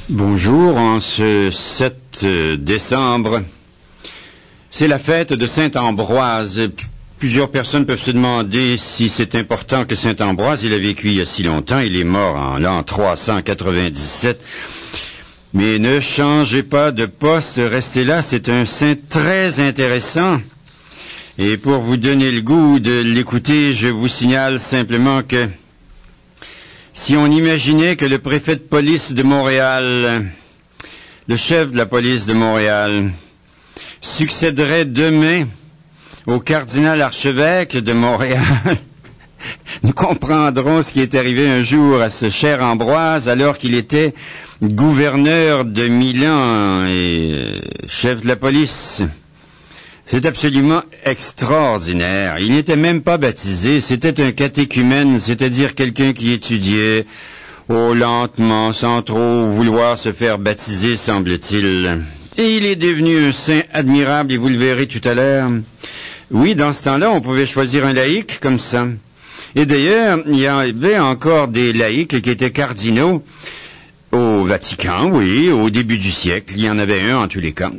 Bonjour, en ce 7 décembre, c'est la fête de Saint-Ambroise. Plusieurs personnes peuvent se demander si c'est important que Saint-Ambroise, il a vécu il y a si longtemps, il est mort en l'an 397. Mais ne changez pas de poste, restez là, c'est un saint très intéressant. Et pour vous donner le goût de l'écouter, je vous signale simplement que si on imaginait que le préfet de police de Montréal, le chef de la police de Montréal, succéderait demain au cardinal archevêque de Montréal, nous comprendrons ce qui est arrivé un jour à ce cher Ambroise alors qu'il était gouverneur de Milan et chef de la police. C'est absolument extraordinaire. Il n'était même pas baptisé, c'était un catéchumène, c'est-à-dire quelqu'un qui étudiait, lentement, sans trop vouloir se faire baptiser, semble-t-il. Et il est devenu un saint admirable, et vous le verrez tout à l'heure. Oui, dans ce temps-là, on pouvait choisir un laïc comme ça. Et d'ailleurs, il y avait encore des laïcs qui étaient cardinaux au Vatican, oui, au début du siècle. Il y en avait un en tous les cas.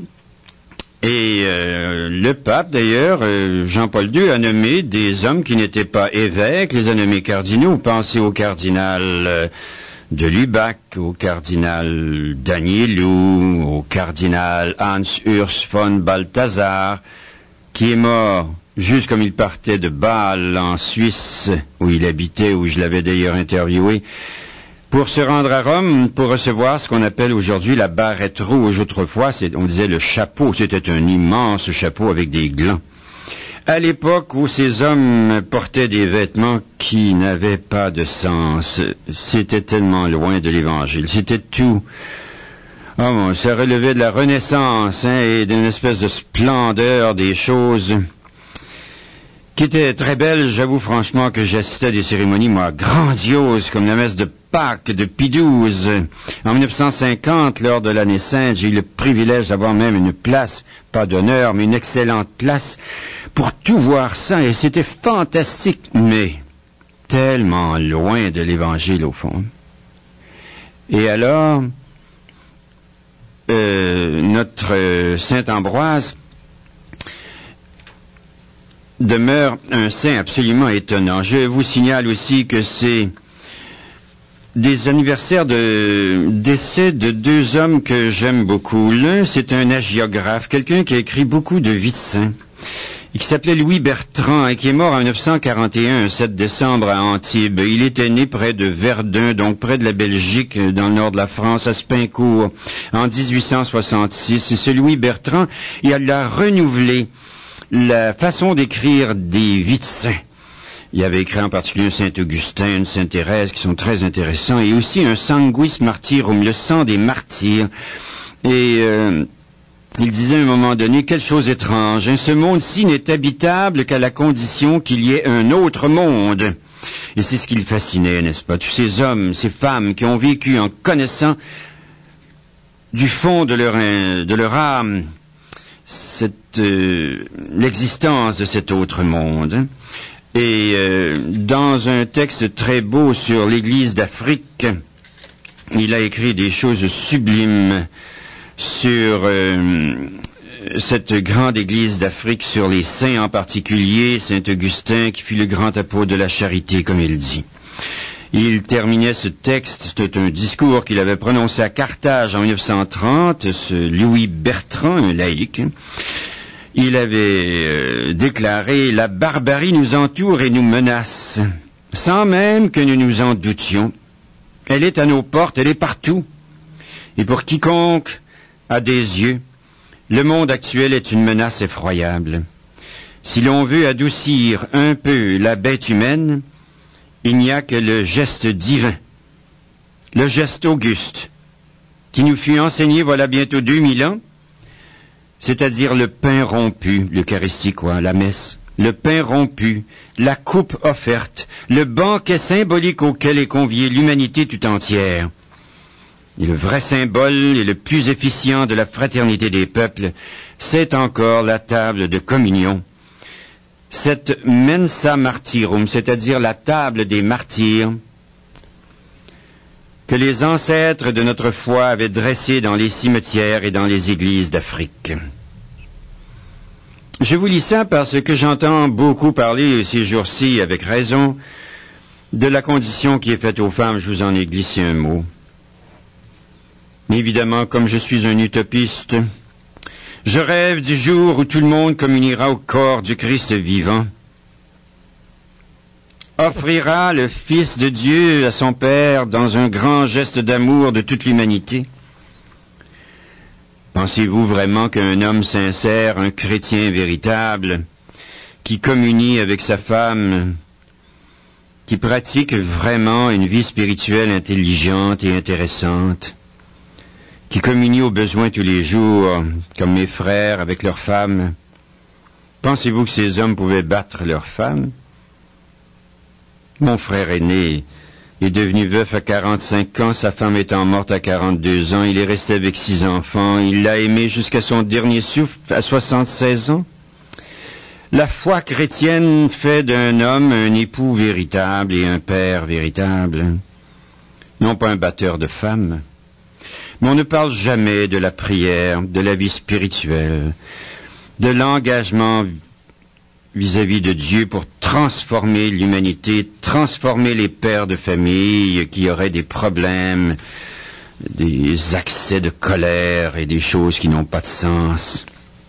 Et le pape, d'ailleurs, Jean-Paul II, a nommé des hommes qui n'étaient pas évêques, les a nommés cardinaux. Pensez au cardinal de Lubac, au cardinal Danielou, au cardinal Hans Urs von Balthasar, qui est mort juste comme il partait de Bâle, en Suisse, où il habitait, où je l'avais d'ailleurs interviewé, pour se rendre à Rome, pour recevoir ce qu'on appelle aujourd'hui la barrette rouge. Autrefois, on disait le chapeau. C'était un immense chapeau avec des glands. À l'époque où ces hommes portaient des vêtements qui n'avaient pas de sens, c'était tellement loin de l'Évangile. C'était tout. Oh bon, ça relevait de la Renaissance, et d'une espèce de splendeur des choses qui était très belle. J'avoue franchement que j'assistais à des cérémonies, moi, grandioses, comme la messe de Pâques de Pie XII. En 1950, lors de l'année sainte, j'ai eu le privilège d'avoir même une place, pas d'honneur, mais une excellente place, pour tout voir ça, et c'était fantastique, mais tellement loin de l'Évangile, au fond. Et alors, notre Saint Ambroise demeure un saint absolument étonnant. Je vous signale aussi que c'est des anniversaires de décès de deux hommes que j'aime beaucoup. L'un, c'est un hagiographe, quelqu'un qui a écrit beaucoup de vies de saints, et qui s'appelait Louis Bertrand, et qui est mort en 1941, le 7 décembre, à Antibes. Il était né près de Verdun, donc près de la Belgique, dans le nord de la France, à Spincourt, en 1866. Et ce Louis Bertrand, il a renouvelé la façon d'écrire des vies de saints. Il avait écrit en particulier un Saint-Augustin, une Sainte-Thérèse, qui sont très intéressants, et aussi un Sanguis Martyrum, le sang des martyrs. Et il disait à un moment donné, quelle chose étrange, ce monde-ci n'est habitable qu'à la condition qu'il y ait un autre monde. Et c'est ce qui le fascinait, n'est-ce pas? Tous ces hommes, ces femmes qui ont vécu en connaissant du fond de leur âme l'existence de cet autre monde. Et dans un texte très beau sur l'Église d'Afrique, il a écrit des choses sublimes sur cette grande Église d'Afrique, sur les saints en particulier, Saint Augustin, qui fut le grand apôtre de la charité, comme il dit. Il terminait ce texte, c'était un discours qu'il avait prononcé à Carthage en 1930, ce Louis Bertrand, un laïc. Il avait déclaré « La barbarie nous entoure et nous menace, sans même que nous nous en doutions. Elle est à nos portes, elle est partout. Et pour quiconque a des yeux, le monde actuel est une menace effroyable. Si l'on veut adoucir un peu la bête humaine, il n'y a que le geste divin, le geste auguste, qui nous fut enseigné voilà bientôt 2000 ans, c'est-à-dire le pain rompu, l'Eucharistie quoi, la messe, le pain rompu, la coupe offerte, le banquet symbolique auquel est conviée l'humanité tout entière. Et le vrai symbole et le plus efficient de la fraternité des peuples, c'est encore la table de communion. Cette mensa martyrum, c'est-à-dire la table des martyrs, que les ancêtres de notre foi avaient dressé dans les cimetières et dans les églises d'Afrique. Je vous lis ça parce que j'entends beaucoup parler ces jours-ci, avec raison, de la condition qui est faite aux femmes. Je vous en ai glissé un mot. Mais évidemment, comme je suis un utopiste, je rêve du jour où tout le monde communiera au corps du Christ vivant, offrira le Fils de Dieu à son Père dans un grand geste d'amour de toute l'humanité. Pensez-vous vraiment qu'un homme sincère, un chrétien véritable, qui communie avec sa femme, qui pratique vraiment une vie spirituelle intelligente et intéressante, qui communie aux besoins tous les jours, comme mes frères avec leurs femmes, pensez-vous que ces hommes pouvaient battre leurs femmes? Mon frère aîné est devenu veuf à 45 ans, sa femme étant morte à 42 ans, il est resté avec 6 enfants, il l'a aimé jusqu'à son dernier souffle à 76 ans. La foi chrétienne fait d'un homme un époux véritable et un père véritable, non pas un batteur de femmes. Mais on ne parle jamais de la prière, de la vie spirituelle, de l'engagement vis-à-vis de Dieu pour transformer l'humanité, transformer les pères de famille qui auraient des problèmes, des accès de colère et des choses qui n'ont pas de sens.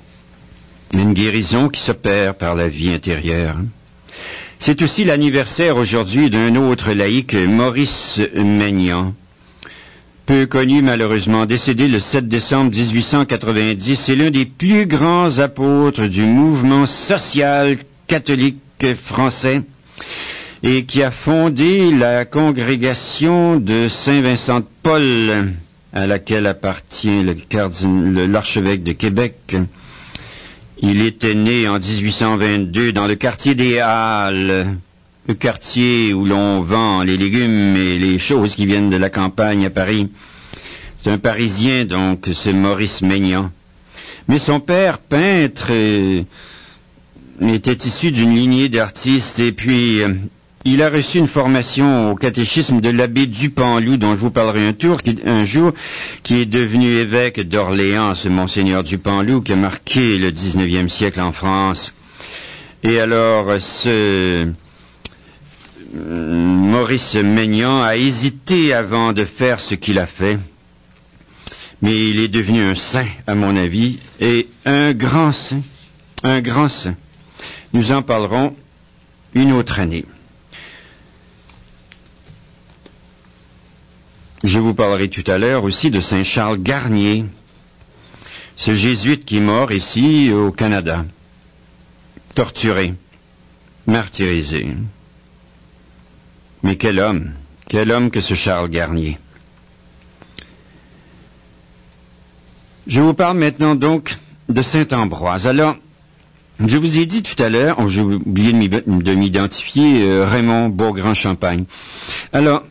Une guérison qui s'opère par la vie intérieure. C'est aussi l'anniversaire aujourd'hui d'un autre laïc, Maurice Maignan, peu connu malheureusement, décédé le 7 décembre 1890, c'est l'un des plus grands apôtres du mouvement social catholique français et qui a fondé la congrégation de Saint-Vincent de Paul, à laquelle appartient l'archevêque de Québec. Il était né en 1822 dans le quartier des Halles, le quartier où l'on vend les légumes et les choses qui viennent de la campagne à Paris. C'est un Parisien, donc, c'est Maurice Maignan. Mais son père, peintre, était issu d'une lignée d'artistes, et puis il a reçu une formation au catéchisme de l'abbé Dupanloup, dont je vous parlerai un jour, qui est devenu évêque d'Orléans, ce monseigneur Dupanloup, qui a marqué le 19e siècle en France. Et alors, Maurice Maignan a hésité avant de faire ce qu'il a fait, mais il est devenu un saint, à mon avis, et un grand saint, un grand saint. Nous en parlerons une autre année. Je vous parlerai tout à l'heure aussi de Saint Charles Garnier, ce jésuite qui est mort ici au Canada, torturé, martyrisé. Mais quel homme que ce Charles Garnier. Je vous parle maintenant donc de Saint-Ambroise. Alors, je vous ai dit tout à l'heure, j'ai oublié de m'identifier, Raymond Beaugrand-Champagne. Alors,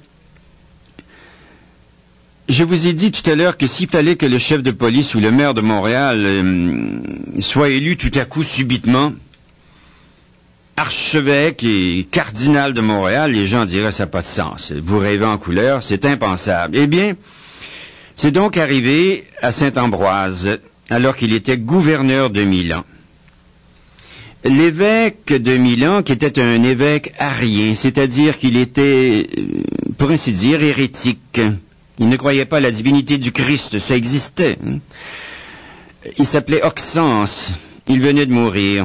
je vous ai dit tout à l'heure que s'il fallait que le chef de police ou le maire de Montréal soit élu tout à coup subitement archevêque et cardinal de Montréal, les gens diraient ça n'a pas de sens. Vous rêvez en couleur, c'est impensable. Eh bien, c'est donc arrivé à Saint-Ambroise, alors qu'il était gouverneur de Milan. L'évêque de Milan, qui était un évêque arien, c'est-à-dire qu'il était, pour ainsi dire, hérétique. Il ne croyait pas à la divinité du Christ, ça existait. Il s'appelait Oxense, il venait de mourir.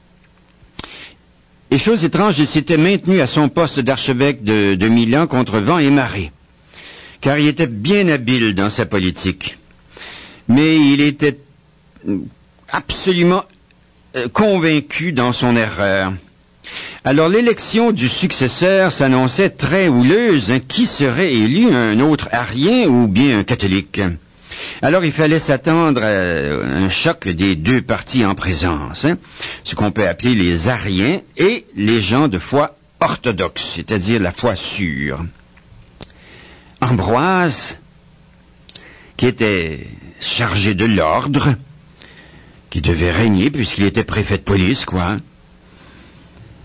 Et chose étrange, il s'était maintenu à son poste d'archevêque de Milan contre vent et marée, car il était bien habile dans sa politique. Mais il était absolument convaincu dans son erreur. Alors l'élection du successeur s'annonçait très houleuse. Qui serait élu, un autre arien ou bien un catholique? Alors il fallait s'attendre à un choc des deux partis en présence, ce qu'on peut appeler les ariens et les gens de foi orthodoxe, c'est-à-dire la foi sûre. Ambroise, qui était chargé de l'ordre, qui devait régner puisqu'il était préfet de police,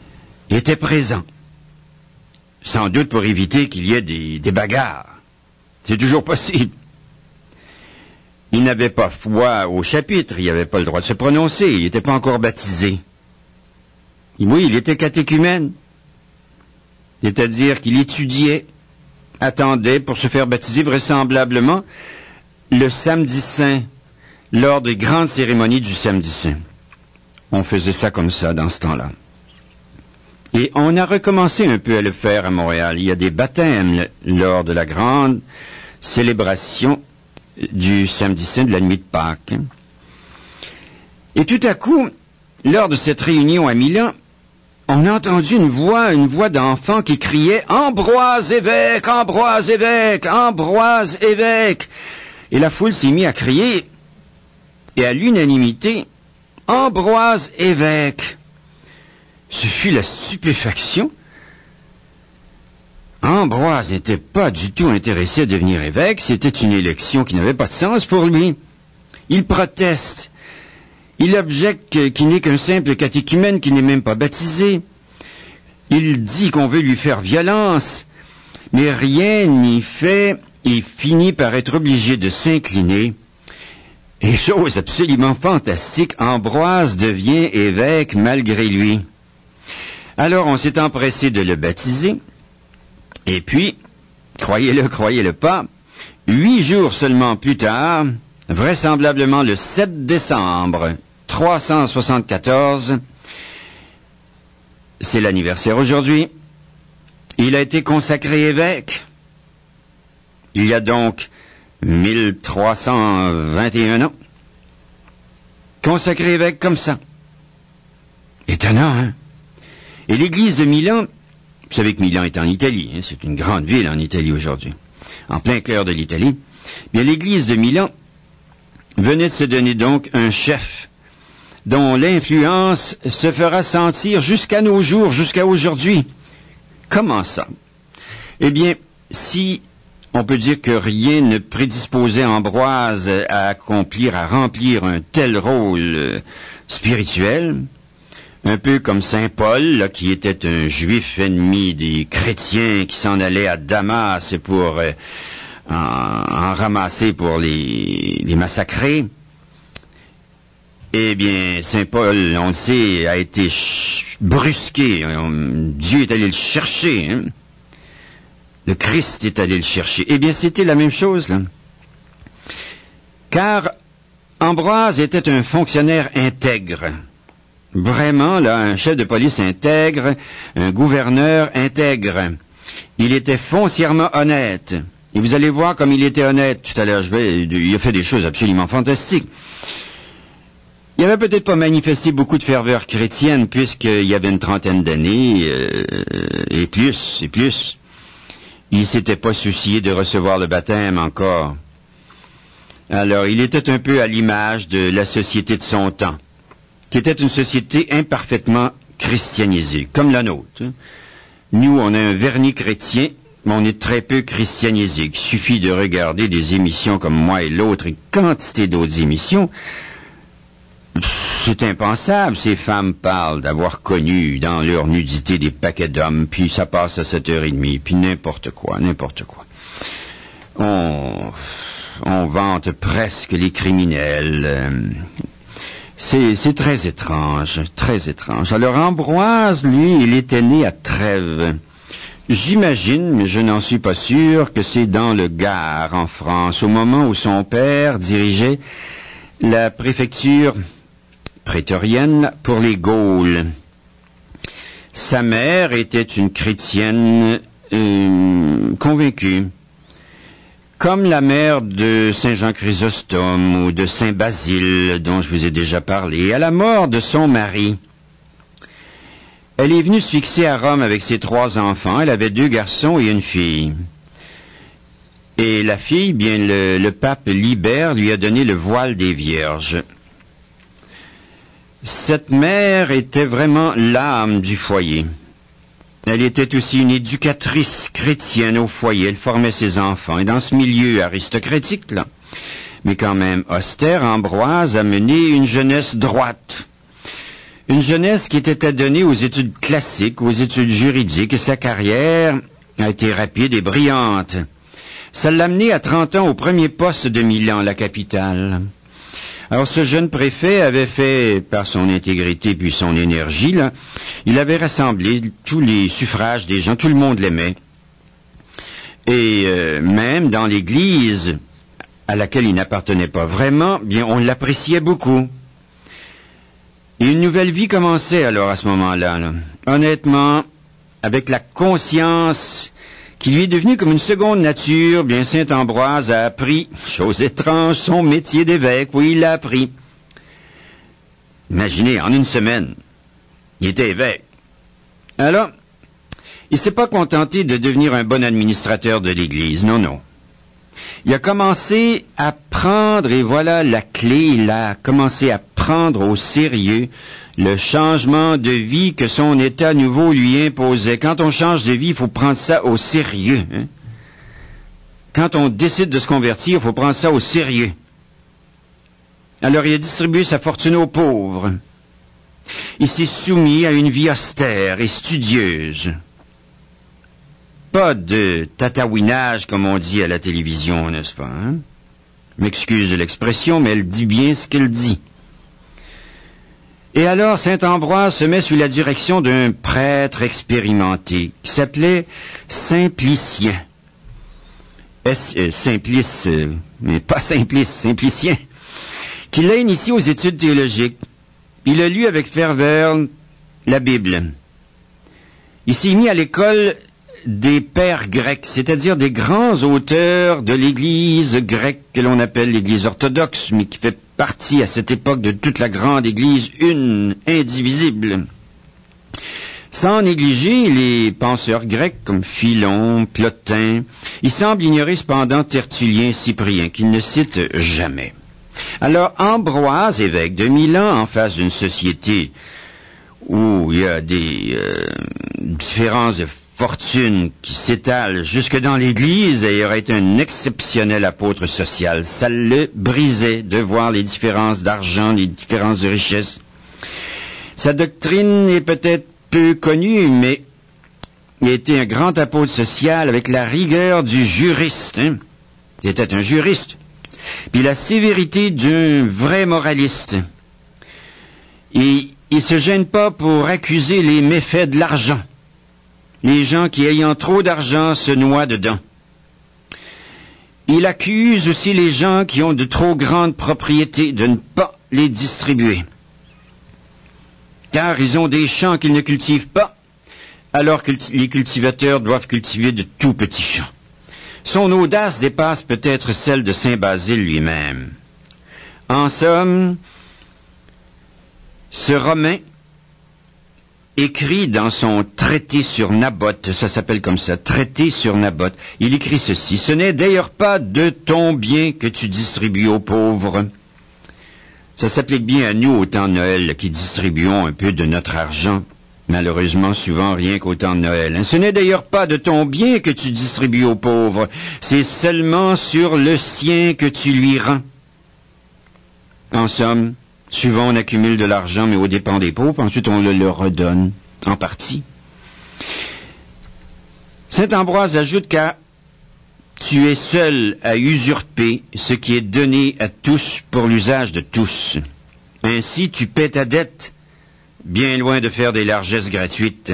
était présent, sans doute pour éviter qu'il y ait des bagarres. C'est toujours possible. Il n'avait pas foi au chapitre, il n'avait pas le droit de se prononcer, il n'était pas encore baptisé. Oui, il était catéchumène. C'est-à-dire qu'il étudiait, attendait pour se faire baptiser vraisemblablement le samedi saint, lors des grandes cérémonies du samedi saint. On faisait ça comme ça dans ce temps-là. Et on a recommencé un peu à le faire à Montréal. Il y a des baptêmes lors de la grande célébration du samedi saint de la nuit de Pâques. Et tout à coup, lors de cette réunion à Milan, on a entendu une voix d'enfant qui criait « Ambroise évêque, Ambroise évêque, Ambroise évêque !» Et la foule s'est mise à crier, et à l'unanimité, « Ambroise évêque !» Ce fut la stupéfaction. Ambroise n'était pas du tout intéressé à devenir évêque, c'était une élection qui n'avait pas de sens pour lui. Il proteste. Il objecte qu'il n'est qu'un simple catéchumène qui n'est même pas baptisé. Il dit qu'on veut lui faire violence, mais rien n'y fait et finit par être obligé de s'incliner. Et chose absolument fantastique, Ambroise devient évêque malgré lui. Alors on s'est empressé de le baptiser, et puis, croyez-le pas, 8 jours seulement plus tard, vraisemblablement le 7 décembre 374, c'est l'anniversaire aujourd'hui, il a été consacré évêque. Il y a donc 1321 ans. Consacré évêque comme ça. Étonnant, hein? Et l'église de Milan, vous savez que Milan est en Italie, hein, c'est une grande ville en Italie aujourd'hui, en plein cœur de l'Italie. Bien, l'église de Milan venait de se donner donc un chef dont l'influence se fera sentir jusqu'à nos jours, jusqu'à aujourd'hui. Comment ça? Eh bien, si on peut dire que rien ne prédisposait Ambroise à remplir un tel rôle spirituel, un peu comme saint Paul, là, qui était un juif ennemi des chrétiens qui s'en allait à Damas pour en ramasser pour les massacrer. Eh bien, saint Paul, on le sait, a été brusqué. Dieu est allé le chercher. Hein? Le Christ est allé le chercher. Eh bien, c'était la même chose, là. Car Ambroise était un fonctionnaire intègre. Vraiment, là, un chef de police intègre, un gouverneur intègre. Il était foncièrement honnête. Et vous allez voir comme il était honnête tout à l'heure. Il a fait des choses absolument fantastiques. Il n'avait peut-être pas manifesté beaucoup de ferveur chrétienne puisqu'il y avait une trentaine d'années et plus. Il s'était pas soucié de recevoir le baptême encore. Alors, il était un peu à l'image de la société de son temps, qui était une société imparfaitement christianisée, comme la nôtre. Nous, on a un vernis chrétien, mais on est très peu christianisé. Il suffit de regarder des émissions comme Moi et l'autre et quantité d'autres émissions. C'est impensable. Ces femmes parlent d'avoir connu dans leur nudité des paquets d'hommes, puis ça passe à 7h30, puis n'importe quoi. On vante presque les criminels. C'est très étrange. Alors Ambroise, lui, il était né à Trèves. J'imagine, mais je n'en suis pas sûr, que c'est dans le Gard, en France, au moment où son père dirigeait la préfecture prétorienne pour les Gaules. Sa mère était une chrétienne convaincue, comme la mère de Saint Jean Chrysostome ou de Saint Basile, dont je vous ai déjà parlé. À la mort de son mari, elle est venue se fixer à Rome avec ses 3 enfants. Elle avait 2 garçons et une fille. Et la fille, bien, le pape Libère lui a donné le voile des vierges. Cette mère était vraiment l'âme du foyer. Elle était aussi une éducatrice chrétienne au foyer. Elle formait ses enfants. Et dans ce milieu aristocratique, là, mais quand même austère, Ambroise a mené une jeunesse droite. Une jeunesse qui était adonnée aux études classiques, aux études juridiques, et sa carrière a été rapide et brillante. Ça l'a amené à 30 ans au premier poste de Milan, la capitale. Alors ce jeune préfet avait fait, par son intégrité puis son énergie, là, il avait rassemblé tous les suffrages des gens, tout le monde l'aimait. Et même dans l'église à laquelle il n'appartenait pas vraiment, bien on l'appréciait beaucoup. Et une nouvelle vie commençait alors à ce moment-là. Là. Honnêtement, avec la conscience qui lui est devenue comme une seconde nature, bien Saint-Ambroise a appris, chose étrange, son métier d'évêque. Oui, il l'a appris. Imaginez, en une semaine, il était évêque. Alors, il s'est pas contenté de devenir un bon administrateur de l'Église, non. Il a commencé à prendre, et voilà la clé, il a commencé à prendre au sérieux le changement de vie que son état nouveau lui imposait. Quand on change de vie, il faut prendre ça au sérieux. Hein? Quand on décide de se convertir, il faut prendre ça au sérieux. Alors il a distribué sa fortune aux pauvres. Il s'est soumis à une vie austère et studieuse. Pas de tatouinage, comme on dit à la télévision, n'est-ce pas? Hein? M'excuse de l'expression, mais elle dit bien ce qu'elle dit. Et alors, Saint-Ambroise se met sous la direction d'un prêtre expérimenté qui s'appelait Simplicien. Simplice, mais pas Simplice, Simplicien, qui l'a initié aux études théologiques. Il a lu avec ferveur la Bible. Il s'est mis à l'école des pères grecs, c'est-à-dire des grands auteurs de l'Église grecque que l'on appelle l'Église orthodoxe, mais qui fait partie à cette époque de toute la grande Église, une, indivisible. Sans négliger les penseurs grecs comme Philon, Plotin, il semble ignorer cependant Tertullien, Cyprien, qu'il ne cite jamais. Alors Ambroise, évêque de Milan, en face d'une société où il y a des différences de fortune qui s'étale jusque dans l'Église, et il aurait été un exceptionnel apôtre social. Ça le brisait de voir les différences d'argent, les différences de richesse. Sa doctrine est peut-être peu connue, mais il était un grand apôtre social avec la rigueur du juriste. Hein? Il était un juriste. Puis la sévérité d'un vrai moraliste. Et il se gêne pas pour accuser les méfaits de l'argent. Les gens qui, ayant trop d'argent, se noient dedans. Il accuse aussi les gens qui ont de trop grandes propriétés de ne pas les distribuer. Car ils ont des champs qu'ils ne cultivent pas, alors que les cultivateurs doivent cultiver de tout petits champs. Son audace dépasse peut-être celle de Saint Basile lui-même. En somme, ce Romain écrit dans son traité sur Naboth, ça s'appelle comme ça, traité sur Naboth, il écrit ceci: « Ce n'est d'ailleurs pas de ton bien que tu distribues aux pauvres. » Ça s'applique bien à nous au temps de Noël, qui distribuons un peu de notre argent. Malheureusement, souvent rien qu'au temps de Noël. Ce n'est d'ailleurs pas de ton bien que tu distribues aux pauvres, c'est seulement sur le sien que tu lui rends. En somme, souvent on accumule de l'argent, mais aux dépens des pauvres, ensuite on le leur redonne, en partie. Saint Ambroise ajoute qu'à tu es seul à usurper ce qui est donné à tous pour l'usage de tous. Ainsi tu paies ta dette, bien loin de faire des largesses gratuites.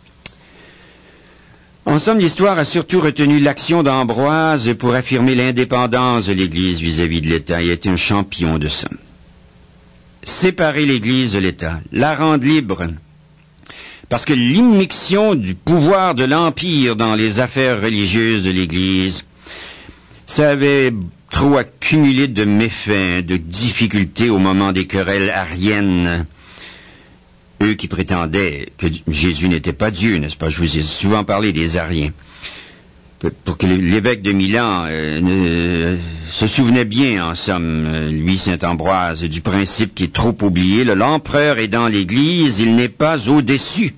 En somme, l'histoire a surtout retenu l'action d'Ambroise pour affirmer l'indépendance de l'Église vis-à-vis de l'État. Il était un champion de ça. Séparer l'Église de l'État, la rendre libre, parce que l'immixtion du pouvoir de l'Empire dans les affaires religieuses de l'Église, ça avait trop accumulé de méfaits, de difficultés au moment des querelles ariennes. Eux qui prétendaient que Jésus n'était pas Dieu, n'est-ce pas? Je vous ai souvent parlé des Ariens. Pour que l'évêque de Milan se souvenait bien, en somme, lui, Saint-Ambroise, du principe qui est trop oublié. L'empereur est dans l'Église, il n'est pas au-dessus.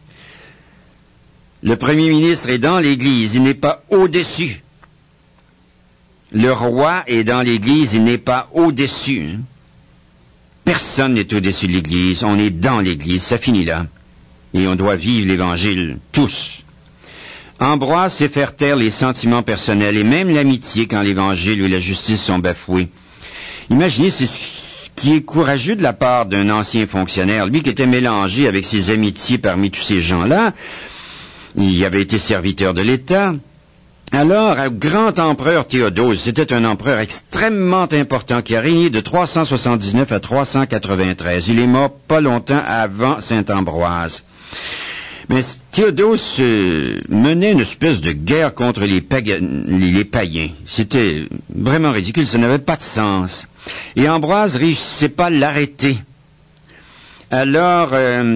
Le premier ministre est dans l'Église, il n'est pas au-dessus. Le roi est dans l'Église, il n'est pas au-dessus. Personne n'est au-dessus de l'Église, on est dans l'Église, ça finit là. Et on doit vivre l'Évangile, tous. Ambroise sait faire taire les sentiments personnels et même l'amitié quand l'Évangile ou la justice sont bafoués. Imaginez, c'est ce qui est courageux de la part d'un ancien fonctionnaire, lui qui était mélangé avec ses amitiés parmi tous ces gens-là. Il avait été serviteur de l'État. Alors, un grand empereur Théodose, c'était un empereur extrêmement important qui a régné de 379 à 393. Il est mort pas longtemps avant Saint-Ambroise. Mais Théodose menait une espèce de guerre contre les païens. C'était vraiment ridicule, ça n'avait pas de sens. Et Ambroise réussissait pas à l'arrêter. Alors,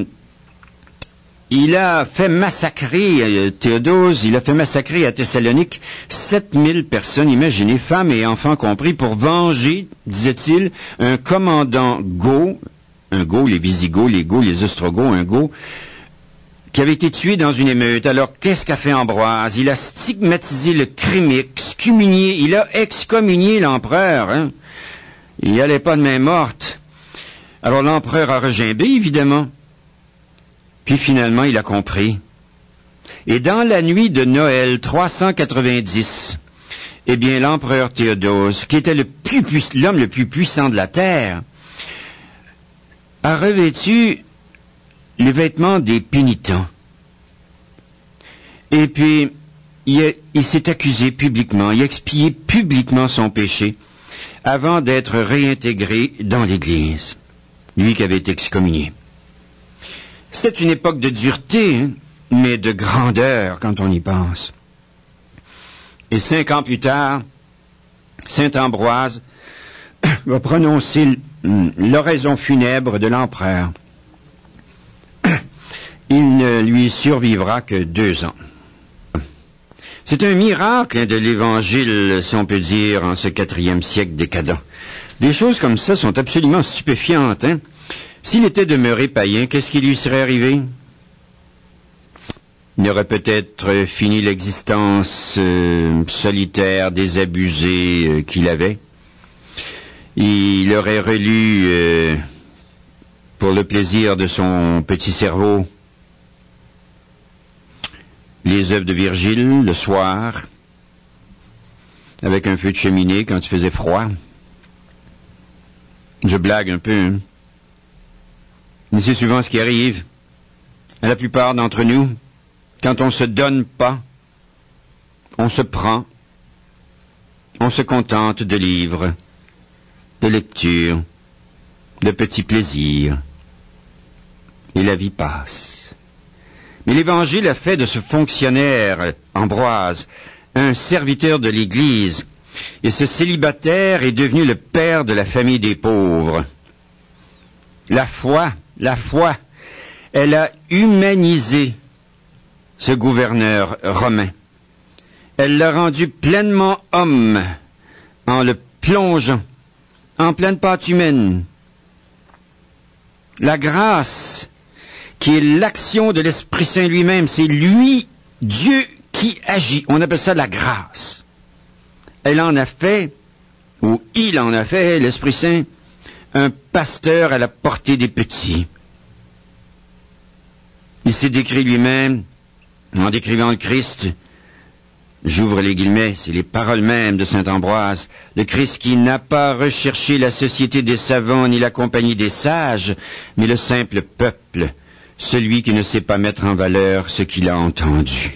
il a fait massacrer, Théodose, il a fait massacrer à Thessalonique 7000 personnes, imaginez, femmes et enfants compris, pour venger, disait-il, un commandant Goth, un Goth, les Visigoths, les Goths, les Ostrogoths, un Goth, qui avait été tué dans une émeute. Alors, qu'est-ce qu'a fait Ambroise? Il a stigmatisé le crime, il a excommunié l'empereur, hein. Il n'y allait pas de main morte. Alors, l'empereur a regimbé, évidemment. Puis finalement, il a compris. Et dans la nuit de Noël 390, eh bien, l'empereur Théodose, qui était l'homme le plus puissant de la terre, a revêtu les vêtements des pénitents. Et puis, il s'est accusé publiquement, il a expié publiquement son péché avant d'être réintégré dans l'Église, lui qui avait été excommunié. C'était une époque de dureté, hein, mais de grandeur quand on y pense. Et 5 ans plus tard, saint Ambroise va prononcer l'oraison funèbre de l'empereur. Il ne lui survivra que 2 ans. C'est un miracle de l'Évangile, si on peut dire, en ce 4e siècle décadent. Des choses comme ça sont absolument stupéfiantes, hein. S'il était demeuré païen, qu'est-ce qui lui serait arrivé? Il aurait peut-être fini l'existence solitaire, désabusée qu'il avait. Il aurait relu, pour le plaisir de son petit cerveau, les œuvres de Virgile le soir, avec un feu de cheminée quand il faisait froid. Je blague un peu, hein. Mais c'est souvent ce qui arrive à la plupart d'entre nous. Quand on se donne pas, on se prend, on se contente de livres, de lectures, de petits plaisirs, et la vie passe. Mais l'Évangile a fait de ce fonctionnaire, Ambroise, un serviteur de l'Église, et ce célibataire est devenu le père de la famille des pauvres. La foi, elle a humanisé ce gouverneur romain. Elle l'a rendu pleinement homme en le plongeant en pleine pâte humaine. La grâce, qui est l'action de l'Esprit Saint lui-même, c'est lui, Dieu, qui agit. On appelle ça la grâce. Elle en a fait, ou il en a fait, l'Esprit Saint, un pasteur à la portée des petits. Il s'est décrit lui-même, en décrivant le Christ, j'ouvre les guillemets, c'est les paroles mêmes de saint Ambroise, le Christ qui n'a pas recherché la société des savants ni la compagnie des sages, mais le simple peuple, celui qui ne sait pas mettre en valeur ce qu'il a entendu.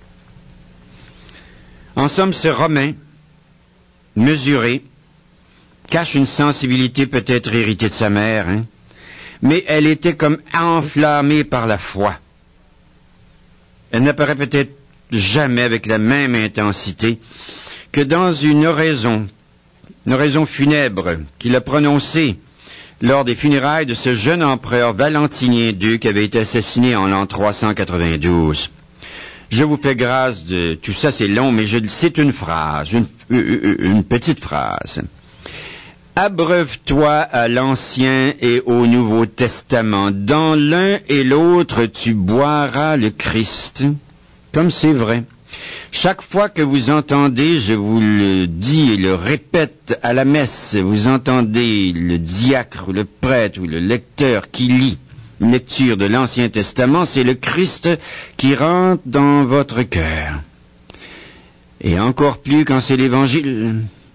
En somme, ce Romain, mesuré, cache une sensibilité peut-être héritée de sa mère, hein, mais elle était comme enflammée par la foi. Elle n'apparaît peut-être jamais avec la même intensité que dans une oraison funèbre qu'il a prononcée lors des funérailles de ce jeune empereur Valentinien II qui avait été assassiné en l'an 392. Je vous fais grâce de tout ça, c'est long, mais c'est une phrase, une petite phrase. Abreuve-toi à l'Ancien et au Nouveau Testament. Dans l'un et l'autre, tu boiras le Christ. Comme c'est vrai. Chaque fois que vous entendez, je vous le dis et le répète à la messe, vous entendez le diacre, ou le prêtre ou le lecteur qui lit Une lecture de l'Ancien Testament, c'est le Christ qui rentre dans votre cœur. Et encore plus quand c'est l'Évangile.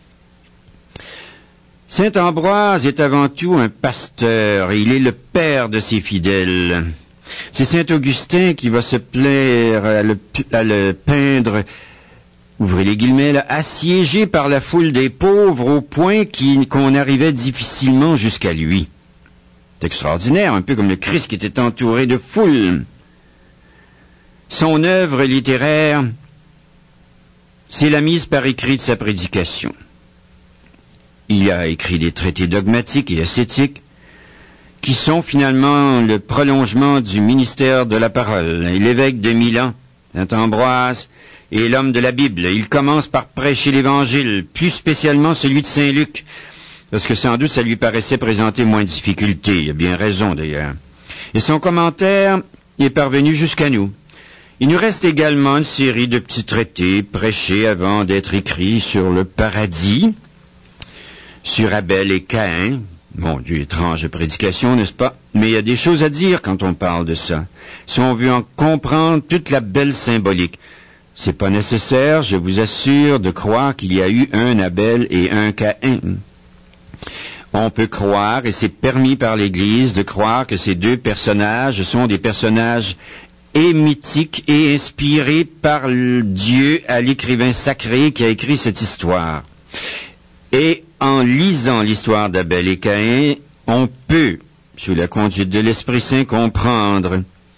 Saint Ambroise est avant tout un pasteur, il est le père de ses fidèles. C'est Saint Augustin qui va se plaire à le peindre, ouvrez les guillemets, là, assiégé par la foule des pauvres au point qu'on arrivait difficilement jusqu'à lui. C'est extraordinaire, un peu comme le Christ qui était entouré de foule. Son œuvre littéraire, c'est la mise par écrit de sa prédication. Il a écrit des traités dogmatiques et ascétiques qui sont finalement le prolongement du ministère de la parole. Et l'évêque de Milan, Saint Ambroise, est l'homme de la Bible. Il commence par prêcher l'Évangile, plus spécialement celui de Saint Luc, parce que sans doute ça lui paraissait présenter moins de difficultés. Il a bien raison d'ailleurs. Et son commentaire est parvenu jusqu'à nous. Il nous reste également une série de petits traités prêchés avant d'être écrits sur le paradis, sur Abel et Caïn. Mon Dieu, étrange prédication, n'est-ce pas? Mais il y a des choses à dire quand on parle de ça. Si on veut en comprendre toute la belle symbolique, c'est pas nécessaire, je vous assure, de croire qu'il y a eu un Abel et un Caïn. On peut croire, et c'est permis par l'Église, de croire que ces deux personnages sont des personnages mythiques et inspirés par Dieu à l'écrivain sacré qui a écrit cette histoire. Et en lisant l'histoire d'Abel et Caïn, on peut, sous la conduite de l'Esprit Saint, comprendre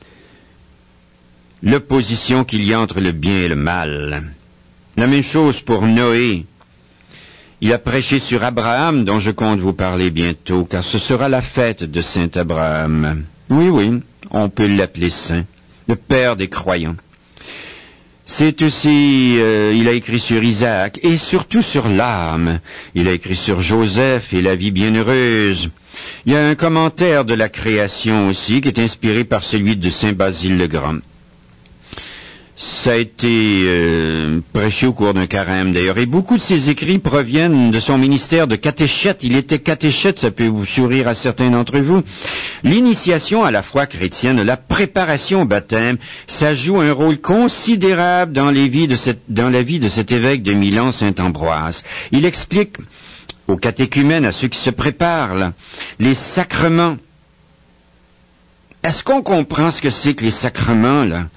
l'opposition qu'il y a entre le bien et le mal. La même chose pour Noé. Il a prêché sur Abraham, dont je compte vous parler bientôt, car ce sera la fête de Saint Abraham. Oui, on peut l'appeler saint, le père des croyants. C'est aussi, il a écrit sur Isaac, et surtout sur l'âme. Il a écrit sur Joseph et la vie bienheureuse. Il y a un commentaire de la création aussi, qui est inspiré par celui de Saint Basile le Grand. Ça a été prêché au cours d'un carême d'ailleurs, et beaucoup de ses écrits proviennent de son ministère de catéchète. Il était catéchète, ça peut vous sourire à certains d'entre vous. L'initiation à la foi chrétienne, la préparation au baptême, ça joue un rôle considérable dans la vie de cet évêque de Milan, Saint Ambroise. Il explique aux catéchumènes, à ceux qui se préparent, là, les sacrements. Est-ce qu'on comprend ce que c'est que les sacrements, là?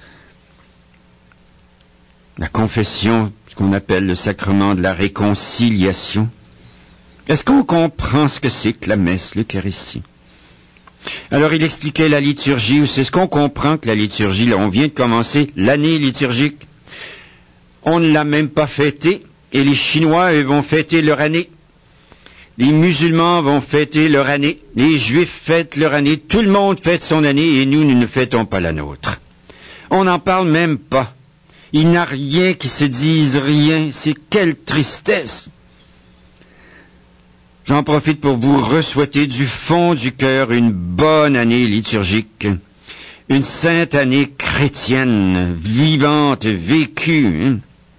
La confession, ce qu'on appelle le sacrement de la réconciliation. Est-ce qu'on comprend ce que c'est que la messe, l'Eucharistie? Alors il expliquait la liturgie, ou c'est ce qu'on comprend que la liturgie, là on vient de commencer l'année liturgique. On ne l'a même pas fêtée, et les Chinois, eux, vont fêter leur année. Les musulmans vont fêter leur année, les Juifs fêtent leur année, tout le monde fête son année, et nous ne fêtons pas la nôtre. On n'en parle même pas. Il n'y a rien qui se dise rien. C'est quelle tristesse. J'en profite pour vous re-souhaiter du fond du cœur une bonne année liturgique. Une sainte année chrétienne, vivante, vécue.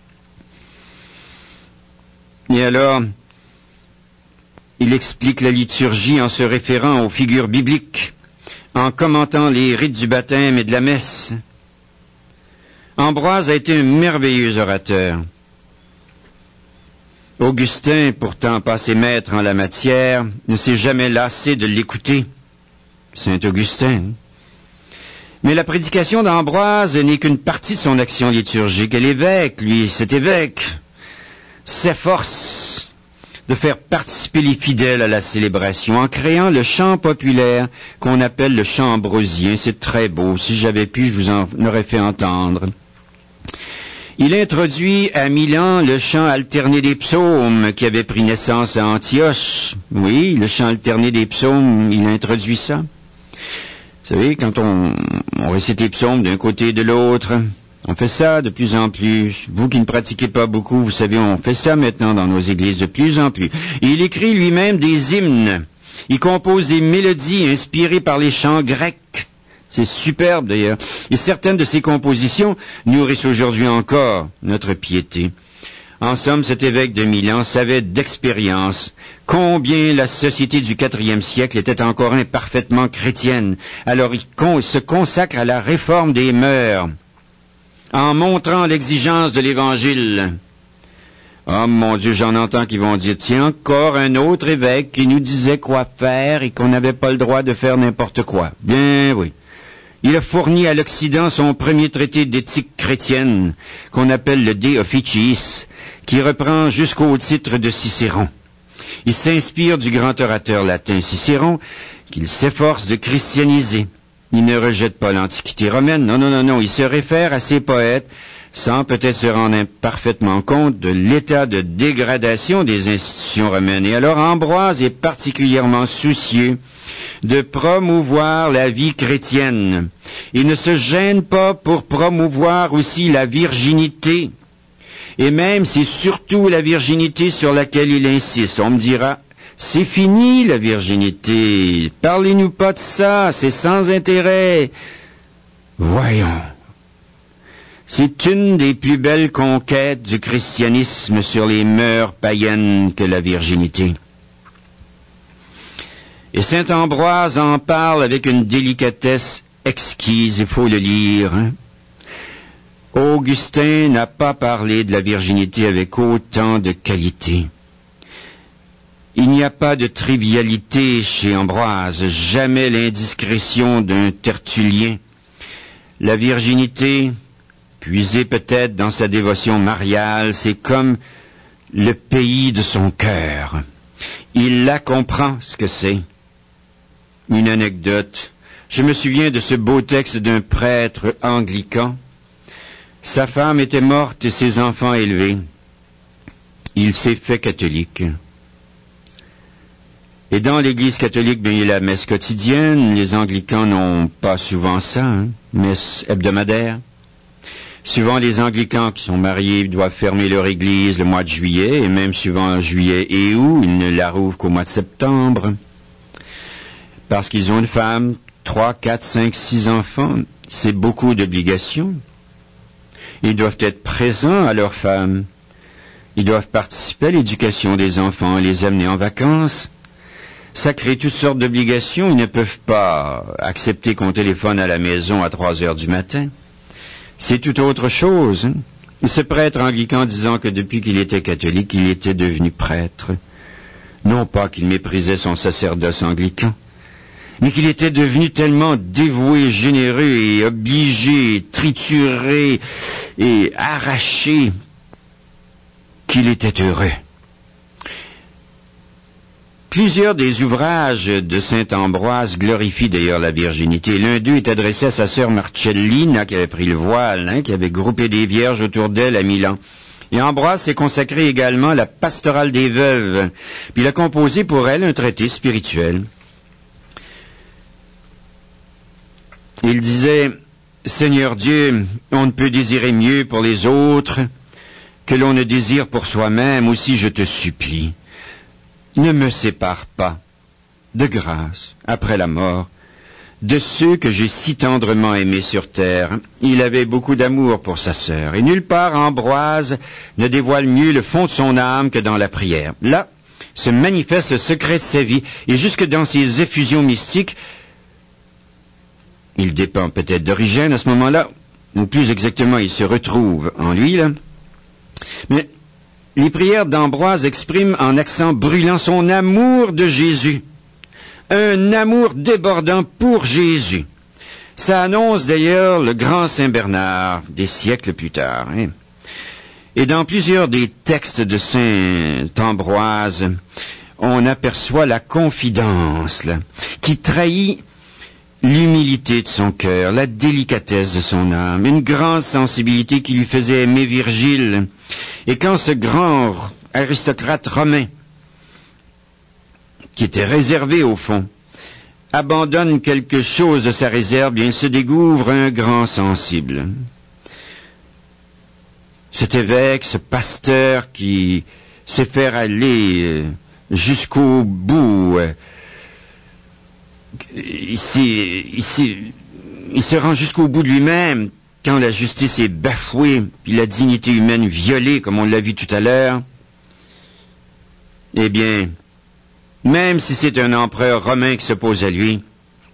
Et alors, il explique la liturgie en se référant aux figures bibliques, en commentant les rites du baptême et de la messe. Ambroise a été un merveilleux orateur. Augustin, pourtant passé maître en la matière, ne s'est jamais lassé de l'écouter. Saint Augustin. Mais la prédication d'Ambroise n'est qu'une partie de son action liturgique. Et l'évêque, lui, cet évêque, s'efforce de faire participer les fidèles à la célébration en créant le chant populaire qu'on appelle le chant ambrosien. C'est très beau. Si j'avais pu, je vous en aurais fait entendre. Il introduit à Milan le chant alterné des psaumes qui avait pris naissance à Antioche. Oui, le chant alterné des psaumes, il introduit ça. Vous savez, quand on récite les psaumes d'un côté et de l'autre, on fait ça de plus en plus. Vous qui ne pratiquez pas beaucoup, vous savez, on fait ça maintenant dans nos églises de plus en plus. Et il écrit lui-même des hymnes. Il compose des mélodies inspirées par les chants grecs. C'est superbe d'ailleurs. Et certaines de ces compositions nourrissent aujourd'hui encore notre piété. En somme, cet évêque de Milan savait d'expérience combien la société du IVe siècle était encore imparfaitement chrétienne. Alors il se consacre à la réforme des mœurs, en montrant l'exigence de l'Évangile. Oh mon Dieu, j'en entends qui vont dire, tiens, encore un autre évêque qui nous disait quoi faire et qu'on n'avait pas le droit de faire n'importe quoi. Bien oui. Il a fourni à l'Occident son premier traité d'éthique chrétienne, qu'on appelle le De Officiis, qui reprend jusqu'au titre de Cicéron. Il s'inspire du grand orateur latin Cicéron, qu'il s'efforce de christianiser. Il ne rejette pas l'Antiquité romaine, non, il se réfère à ces poètes, sans peut-être se rendre parfaitement compte de l'état de dégradation des institutions romaines. Et alors Ambroise est particulièrement soucieux de promouvoir la vie chrétienne. Il ne se gêne pas pour promouvoir aussi la virginité. Et même, c'est surtout la virginité sur laquelle il insiste. On me dira, c'est fini la virginité. Parlez-nous pas de ça, c'est sans intérêt. Voyons. C'est une des plus belles conquêtes du christianisme sur les mœurs païennes que la virginité. Et saint Ambroise en parle avec une délicatesse exquise, il faut le lire. Augustin n'a pas parlé de la virginité avec autant de qualité. Il n'y a pas de trivialité chez Ambroise, jamais l'indiscrétion d'un tertullien. La virginité, puisée peut-être dans sa dévotion mariale, c'est comme le pays de son cœur. Il la comprend, ce que c'est. Une anecdote. Je me souviens de ce beau texte d'un prêtre anglican. Sa femme était morte et ses enfants élevés. Il s'est fait catholique. Et dans l'Église catholique, il y a la messe quotidienne. Les anglicans n'ont pas souvent ça, messe hebdomadaire. Souvent, les anglicans qui sont mariés doivent fermer leur église le mois de juillet, et même souvent en juillet et août, ils ne la rouvrent qu'au mois de septembre. Parce qu'ils ont une femme, 3, 4, 5, 6 enfants, c'est beaucoup d'obligations. Ils doivent être présents à leur femme. Ils doivent participer à l'éducation des enfants, les amener en vacances. Ça crée toutes sortes d'obligations. Ils ne peuvent pas accepter qu'on téléphone à la maison à 3 heures du matin. C'est tout autre chose. Ce prêtre anglican disant que depuis qu'il était catholique, il était devenu prêtre. Non pas qu'il méprisait son sacerdoce anglican, mais qu'il était devenu tellement dévoué, généreux et obligé, trituré et arraché qu'il était heureux. Plusieurs des ouvrages de saint Ambroise glorifient d'ailleurs la virginité. L'un d'eux est adressé à sa sœur Marcellina, qui avait pris le voile, qui avait groupé des vierges autour d'elle à Milan. Et Ambroise s'est consacré également à la pastorale des veuves, puis il a composé pour elle un traité spirituel. Il disait, « Seigneur Dieu, on ne peut désirer mieux pour les autres que l'on ne désire pour soi-même. Aussi je te supplie, ne me sépare pas, de grâce, après la mort, de ceux que j'ai si tendrement aimés sur terre. » Il avait beaucoup d'amour pour sa sœur, et nulle part Ambroise ne dévoile mieux le fond de son âme que dans la prière. Là se manifeste le secret de sa vie, et jusque dans ses effusions mystiques, il dépend peut-être d'Origène à ce moment-là, ou plus exactement, il se retrouve en lui, là. Mais les prières d'Ambroise expriment en accent brûlant son amour de Jésus. Un amour débordant pour Jésus. Ça annonce d'ailleurs le grand Saint Bernard, des siècles plus tard. Et dans plusieurs des textes de Saint Ambroise, on aperçoit la confidence, là, qui trahit l'humilité de son cœur, la délicatesse de son âme, une grande sensibilité qui lui faisait aimer Virgile. Et quand ce grand aristocrate romain, qui était réservé au fond, abandonne quelque chose de sa réserve, bien il se découvre un grand sensible. Cet évêque, ce pasteur qui sait faire aller jusqu'au bout, il se rend jusqu'au bout de lui-même, quand la justice est bafouée, puis la dignité humaine violée, comme on l'a vu tout à l'heure, eh bien, même si c'est un empereur romain qui s'oppose à lui,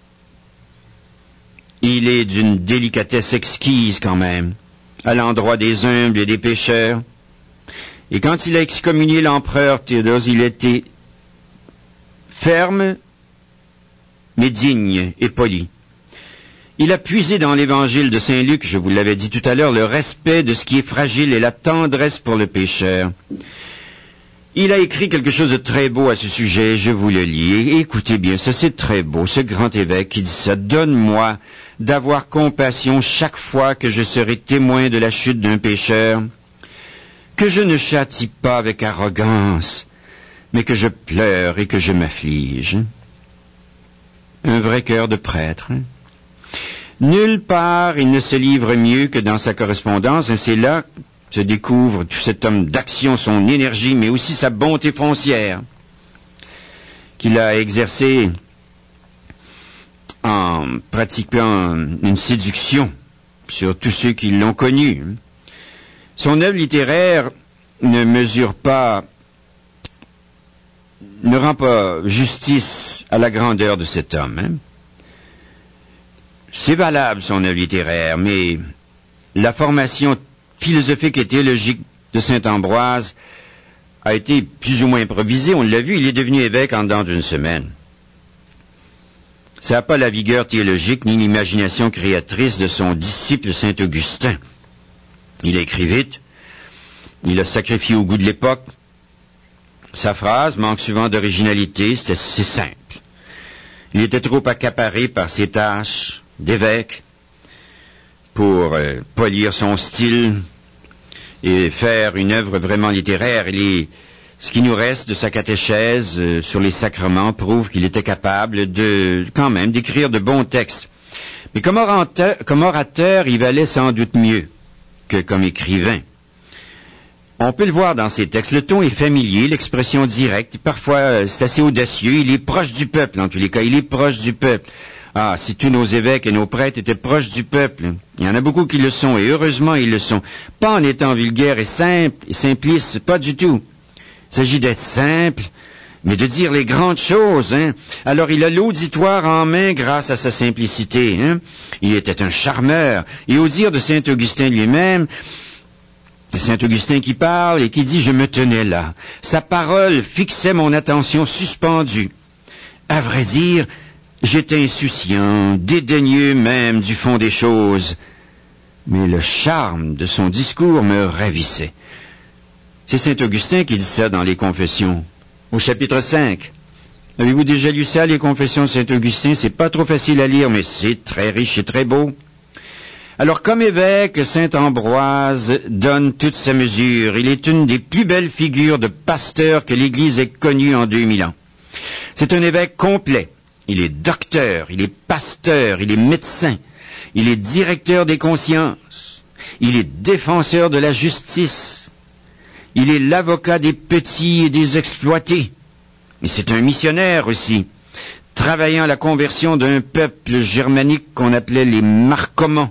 il est d'une délicatesse exquise quand même, à l'endroit des humbles et des pécheurs. Et quand il a excommunié l'empereur Théodose, il était ferme, mais digne et poli. Il a puisé dans l'évangile de Saint Luc, je vous l'avais dit tout à l'heure, le respect de ce qui est fragile et la tendresse pour le pécheur. Il a écrit quelque chose de très beau à ce sujet, je vous le lis. Et écoutez bien, ça c'est très beau, ce grand évêque qui dit ça. « Donne-moi d'avoir compassion chaque fois que je serai témoin de la chute d'un pécheur, que je ne châtie pas avec arrogance, mais que je pleure et que je m'afflige. » Un vrai cœur de prêtre. Nulle part il ne se livre mieux que dans sa correspondance, et c'est là se découvre tout cet homme d'action, son énergie, mais aussi sa bonté foncière, qu'il a exercée en pratiquant une séduction sur tous ceux qui l'ont connu. Son œuvre littéraire ne rend pas justice à la grandeur de cet homme. C'est valable, son œuvre littéraire, mais la formation philosophique et théologique de saint Ambroise a été plus ou moins improvisée. On l'a vu, il est devenu évêque en dedans d'une semaine. Ça n'a pas la vigueur théologique ni l'imagination créatrice de son disciple saint Augustin. Il a écrit vite, il a sacrifié au goût de l'époque. Sa phrase manque souvent d'originalité, c'est simple. Il était trop accaparé par ses tâches d'évêque pour polir son style et faire une œuvre vraiment littéraire. Ce qui nous reste de sa catéchèse sur les sacrements prouve qu'il était capable quand même d'écrire de bons textes. Mais comme orateur, il valait sans doute mieux que comme écrivain. On peut le voir dans ses textes. Le ton est familier, l'expression directe. Parfois, c'est assez audacieux. Il est proche du peuple, en tous les cas. Il est proche du peuple. Ah, si tous nos évêques et nos prêtres étaient proches du peuple. Il y en a beaucoup qui le sont, et heureusement ils le sont. Pas en étant vulgaires et simples, et simplistes, pas du tout. Il s'agit d'être simple, mais de dire les grandes choses. Alors il a l'auditoire en main grâce à sa simplicité. Il était un charmeur. Et au dire de saint Augustin lui-même, saint Augustin qui parle et qui dit « Je me tenais là ». Sa parole fixait mon attention suspendue. À vrai dire, j'étais insouciant, dédaigneux même du fond des choses. Mais le charme de son discours me ravissait. C'est saint Augustin qui dit ça dans les Confessions, au chapitre 5. Avez-vous déjà lu ça, les Confessions de saint Augustin? C'est pas trop facile à lire, mais c'est très riche et très beau. Alors, comme évêque, saint Ambroise donne toute sa mesure. Il est une des plus belles figures de pasteur que l'Église ait connue en 2000 ans. C'est un évêque complet. Il est docteur, il est pasteur, il est médecin, il est directeur des consciences, il est défenseur de la justice, il est l'avocat des petits et des exploités. Et c'est un missionnaire aussi, travaillant à la conversion d'un peuple germanique qu'on appelait les Marcomans.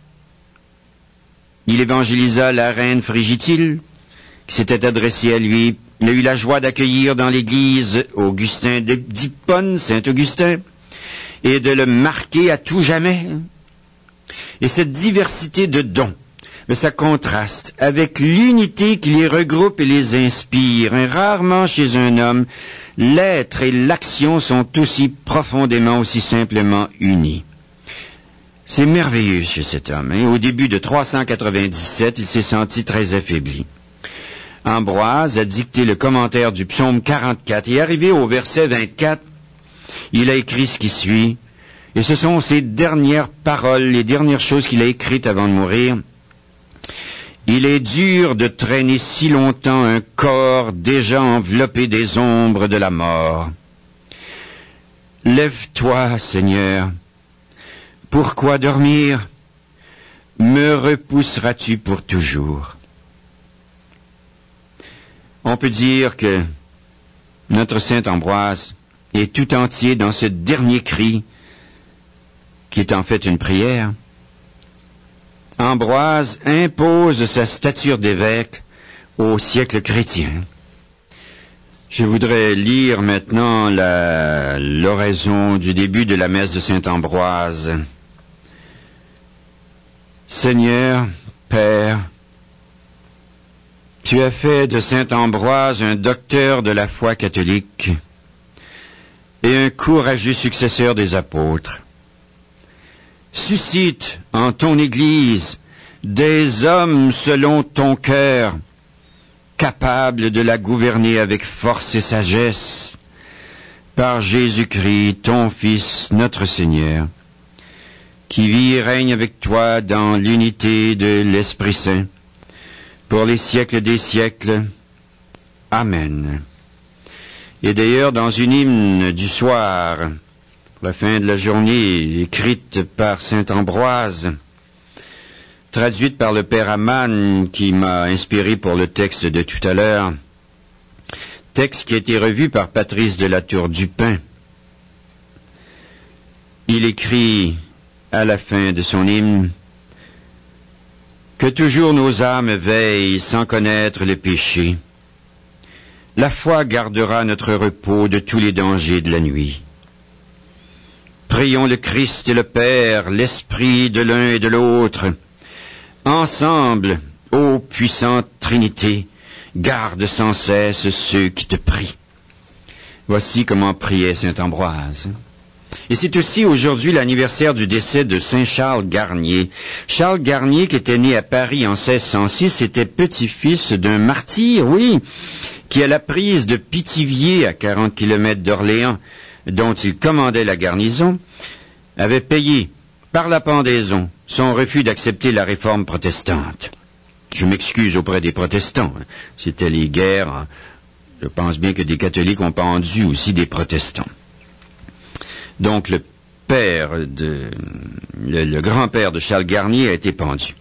Il évangélisa la reine Frigitile, qui s'était adressée à lui. Il a eu la joie d'accueillir dans l'église Augustin d'Hippone, saint Augustin, et de le marquer à tout jamais. Et cette diversité de dons, ça contraste avec l'unité qui les regroupe et les inspire. Rarement chez un homme, l'être et l'action sont aussi profondément, aussi simplement unis. C'est merveilleux chez cet homme. Au début de 397, il s'est senti très affaibli. Ambroise a dicté le commentaire du psaume 44 et arrivé au verset 24, il a écrit ce qui suit. Et ce sont ses dernières paroles, les dernières choses qu'il a écrites avant de mourir. Il est dur de traîner si longtemps un corps déjà enveloppé des ombres de la mort. Lève-toi, Seigneur. Pourquoi dormir? Me repousseras-tu pour toujours? On peut dire que notre saint Ambroise est tout entier dans ce dernier cri qui est en fait une prière. Ambroise impose sa stature d'évêque au siècle chrétien. Je voudrais lire maintenant l'oraison du début de la messe de saint Ambroise. Seigneur, Père, tu as fait de saint Ambroise un docteur de la foi catholique et un courageux successeur des apôtres. Suscite en ton Église des hommes selon ton cœur, capables de la gouverner avec force et sagesse, par Jésus-Christ, ton Fils, notre Seigneur, qui vit et règne avec toi dans l'unité de l'Esprit Saint, pour les siècles des siècles. Amen. Et d'ailleurs, dans une hymne du soir, pour la fin de la journée, écrite par saint Ambroise, traduite par le père Amann, qui m'a inspiré pour le texte de tout à l'heure, texte qui a été revu par Patrice de la Tour du Pin. Il écrit à la fin de son hymne: que toujours nos âmes veillent sans connaître le péché. La foi gardera notre repos de tous les dangers de la nuit. Prions le Christ et le Père, l'Esprit de l'un et de l'autre. Ensemble, ô puissante Trinité, garde sans cesse ceux qui te prient. Voici comment priait saint Ambroise. Et c'est aussi aujourd'hui l'anniversaire du décès de saint Charles Garnier. Charles Garnier, qui était né à Paris en 1606, était petit-fils d'un martyr, oui, qui à la prise de Pithiviers, à 40 kilomètres d'Orléans, dont il commandait la garnison, avait payé, par la pendaison, son refus d'accepter la réforme protestante. Je m'excuse auprès des protestants. C'était les guerres. Je pense bien que des catholiques ont pendu aussi des protestants. Donc le grand-père de Charles Garnier a été pendu.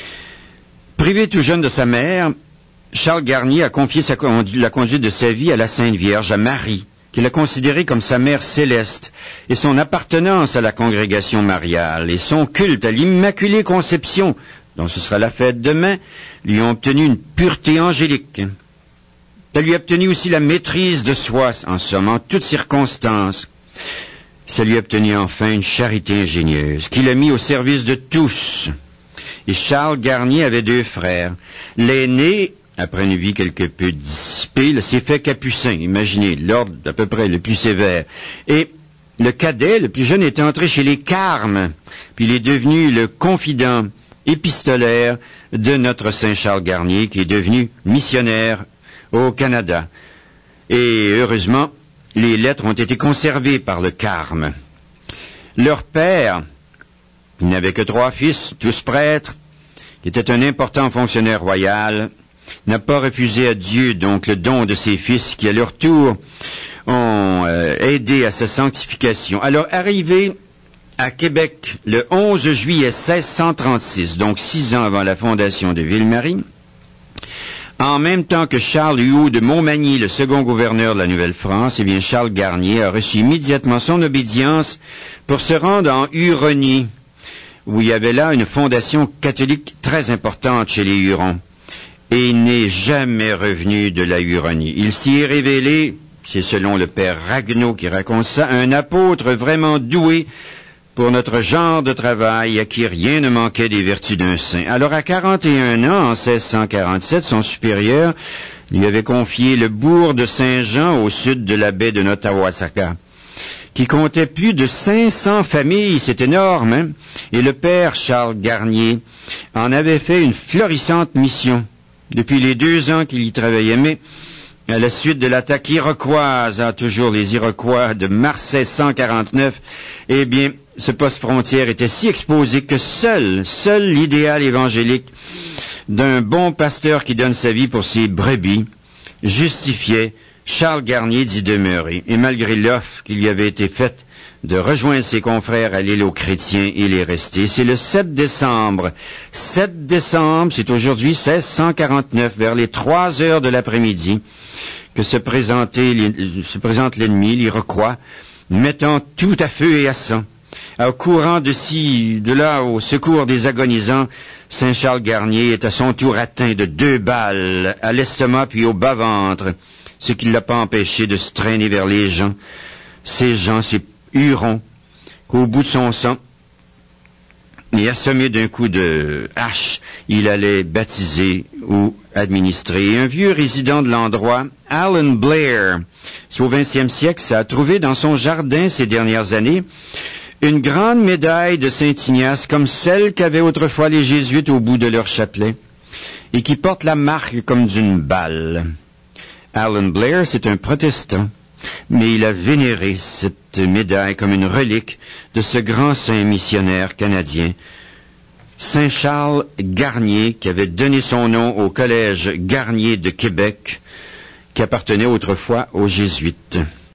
Privé tout jeune de sa mère, Charles Garnier a confié la conduite de sa vie à la Sainte Vierge, à Marie, qu'il a considérée comme sa mère céleste, et son appartenance à la congrégation mariale et son culte à l'Immaculée Conception, dont ce sera la fête demain, lui ont obtenu une pureté angélique. Ça lui a obtenu aussi la maîtrise de soi, en somme, en toutes circonstances. Ça lui a obtenu enfin une charité ingénieuse, qu'il a mis au service de tous. Et Charles Garnier avait 2 frères. L'aîné, après une vie quelque peu dissipée, s'est fait capucin. Imaginez, l'ordre à peu près le plus sévère. Et le cadet, le plus jeune, est entré chez les Carmes, puis il est devenu le confident épistolaire de notre saint Charles Garnier, qui est devenu missionnaire au Canada. Et heureusement, les lettres ont été conservées par le Carme. Leur père, il n'avait que 3 fils, tous prêtres, qui était un important fonctionnaire royal, n'a pas refusé à Dieu donc le don de ses fils qui, à leur tour, ont aidé à sa sanctification. Alors, arrivé à Québec le 11 juillet 1636, donc 6 ans avant la fondation de Ville-Marie, en même temps que Charles Huot de Montmagny, le second gouverneur de la Nouvelle-France, eh bien Charles Garnier a reçu immédiatement son obédience pour se rendre en Huronie, où il y avait là une fondation catholique très importante chez les Hurons. Et il n'est jamais revenu de la Huronie. Il s'y est révélé, c'est selon le père Ragueneau qui raconte ça, un apôtre vraiment doué pour notre genre de travail, à qui rien ne manquait des vertus d'un saint. Alors à 41 ans, en 1647, son supérieur lui avait confié le bourg de Saint-Jean au sud de la baie de Nottawasaga, qui comptait plus de 500 familles, c'est énorme, hein? Et le père Charles Garnier en avait fait une florissante mission depuis les 2 ans qu'il y travaillait, mais à la suite de l'attaque iroquoise, toujours les Iroquois de mars 1649, eh bien, ce poste frontière était si exposé que seul l'idéal évangélique d'un bon pasteur qui donne sa vie pour ses brebis justifiait Charles Garnier d'y demeurer. Et malgré l'offre qui lui avait été faite de rejoindre ses confrères à l'île aux chrétiens, il est resté. C'est le 7 décembre. 7 décembre, c'est aujourd'hui 1649, vers les 3 heures de l'après-midi, que se présente l'ennemi, l'Iroquois, mettant tout à feu et à sang. Au courant de là, au secours des agonisants, Saint Charles Garnier est à son tour atteint de 2 balles à l'estomac puis au bas-ventre, ce qui ne l'a pas empêché de se traîner vers les gens. Ces gens, ces Hurons, qu'au bout de son sang, et assommé d'un coup de hache, il allait baptiser ou administrer. Un vieux résident de l'endroit, Alan Blair, au 20e siècle, ça a trouvé dans son jardin ces dernières années une grande médaille de Saint-Ignace comme celle qu'avaient autrefois les Jésuites au bout de leur chapelet et qui porte la marque comme d'une balle. Alan Blair, c'est un protestant, mais il a vénéré cette médaille comme une relique de ce grand saint missionnaire canadien, Saint Charles Garnier, qui avait donné son nom au Collège Garnier de Québec, qui appartenait autrefois aux Jésuites.